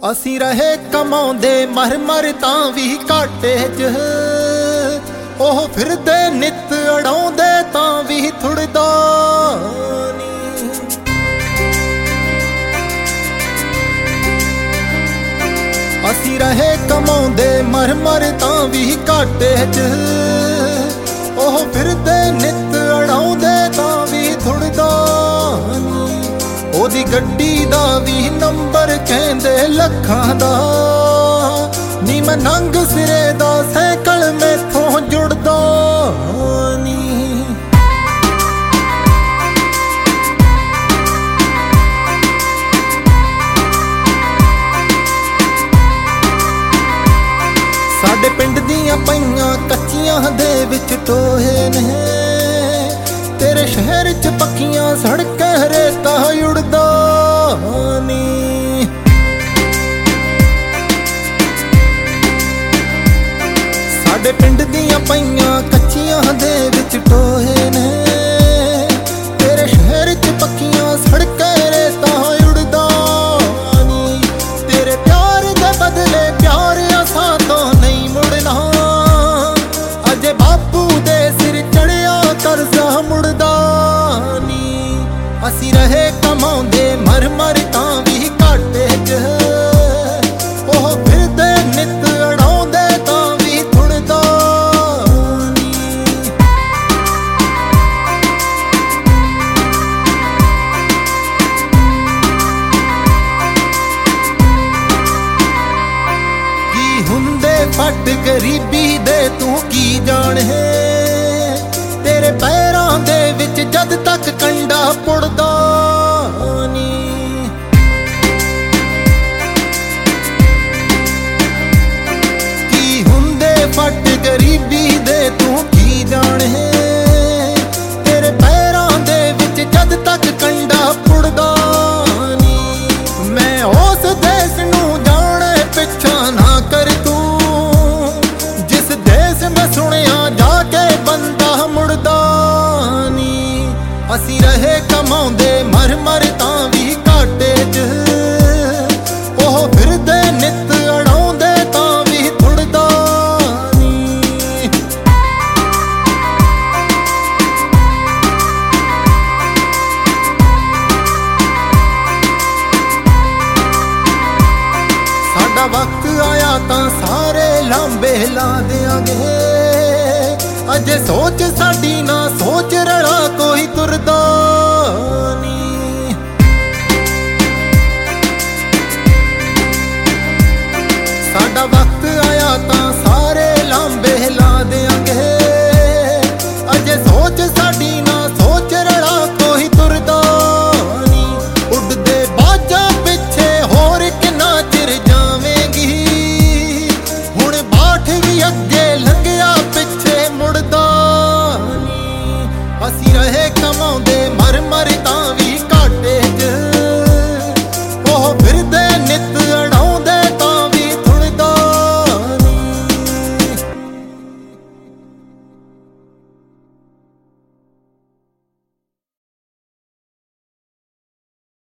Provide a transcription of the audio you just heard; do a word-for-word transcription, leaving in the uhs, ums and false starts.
ਅਸੀਂ ਰਹੇ ਕਮਾਉਂਦੇ ਮਰ ਮਰ ਤਾਂ ਵੀ ਘਾਟੇ 'ਚ, ਉਹ ਫਿਰਦੇ ਨਿੱਤ ਅੜਾਉਂਦੇ ਤਾਂ ਵੀ ਥੁੜਦਾ ਨੀ। ਅਸੀਂ ਰਹੇ ਕਮਾਉਂਦੇ ਮਰ ਮਰ ਤਾਂ ਵੀ ਘਾਟੇ 'ਚ, ਉਹ ਫਿਰਦੇ ਨਿੱਤ ਅੜਾਉਂਦੇ ਤਾਂ ਵੀ ਥੁੜਦਾ ਨੀ। ਉਹਦੀ ਗੱਡੀ ਦਾ ਵੀ ਨੰਬਰ ਕਹਿੰਦੇ ਲੱਖਾਂ ਦਾ ਨੀ, ਮੈਂ ਨੰਗ ਸਿਰੇ ਦਾ ਸਾਈਕਲ ਮੈਥੋਂ ਜੁੜਦਾ ਨੀ। ਸਾਡੇ ਪਿੰਡ ਦੀਆਂ ਪਈਆਂ ਕੱਚੀਆਂ ਦੇ ਵਿੱਚ ਟੋਏ ਨੇ, ਤੇਰੇ ਸ਼ਹਿਰ 'ਚ ਪੱਕੀਆਂ ਸੜਕਾਂ ਰੇਤਾ ਉੜਦਾ ਨੀ। ਸਾਡੇ ਪਿੰਡ ਦੀਆਂ ਪਈਆਂ ਕੱਚੀਆਂ ਦੇ ਵਿੱਚ ਟੋਏ ਨੇ, ਤੇਰੇ ਸ਼ਹਿਰ 'ਚ ਪੱਕੀਆਂ ਸੜਕਾਂ ਰੇਤਾ ਉੜਦਾ ਨੀ। ਤੇਰੇ ਪਿਆਰ ਦੇ ਬਦਲੇ ਪਿਆਰ ਅਸਾਂ ਤੋਂ ਨਹੀਂ ਮੁੜਨਾ, ਅਜੇ ਬਾਪੂ ਦੇ ਸਿਰ ਚੜਿਆ ਕਰਜ਼ਾ ਮੁੜਦਾ ਨੀ। ਅਸੀਂ ਰਹੇ ਕਮਾਉਂਦੇ ਮਰ ਮਰ ਤਾਂ ਵੀ ਘਾਟੇ 'ਚ, ਉਹ ਫਿਰਦੇ ਨਿੱਤ ਅੜਾਉਂਦੇ ਤਾਂ ਵੀ ਥੁੜਦਾ ਨੀ। ਕੀ ਹੁੰਦੇ ਫੱਟ ਗਰੀਬੀ ਦੇ ਤੂੰ ਕੀ ਜਾਣੇ, ਤੇਰੇ ਪੈਰਾਂ ਦੇ ਵਿੱਚ ਜਦ ਤੱਕ ਕੰਡਾ ਪੁੜਦਾ ਨੀ। ਕੀ ਹੁੰਦੇ ਫੱਟ ਗਰੀਬੀ ਦੇ ਤੂੰ ਕੀ ਜਾਣੇ, ਤੇਰੇ ਪੈਰਾਂ ਦੇ ਵਿੱਚ ਜਦ ਤੱਕ ਕੰਡਾ ਪੁੜਦਾ ਨੀ। ਮੈਂ ਉਸ ਦੇਸ਼ ਨੂੰ ਜਾਣੇ ਪਿੱਛਾ ਨਾ ਕਰ ਤੂੰ, ਜਿਸ ਦੇਸ਼ ਮੈਂ ਸੁਣਿਆ ਜਾ ਕੇ ਬੰਦਾ ਮੁੜਦਾ ਨੀ। ਅਸੀਂ ਰਹੇ ਕਮਾਉਂਦੇ ਮਰ ਮਰ ਤਾਂ ਵੀ ਘਾਟੇ 'ਚ, ਉਹ ਫਿਰਦੇ ਨਿੱਤ ਅੜਾਉਂਦੇ ਤਾਂ ਵੀ ਥੁੜਦਾ ਨੀ। ਸਾਡਾ ਵਕਤ ਆਇਆ ਤਾਂ ਸਾਰੇ ਲਾਂਬੇ ਲਾ ਦਿਆਂਗੇ, ਅਜੇ ਸੋਚ ਸਾਡੀ ਨਾ ਸੋਚ ਰਲਾ ਕੋਈ ਤੁਰਦਾ ਨੀ। ਸਾਡਾ ਵਕਤ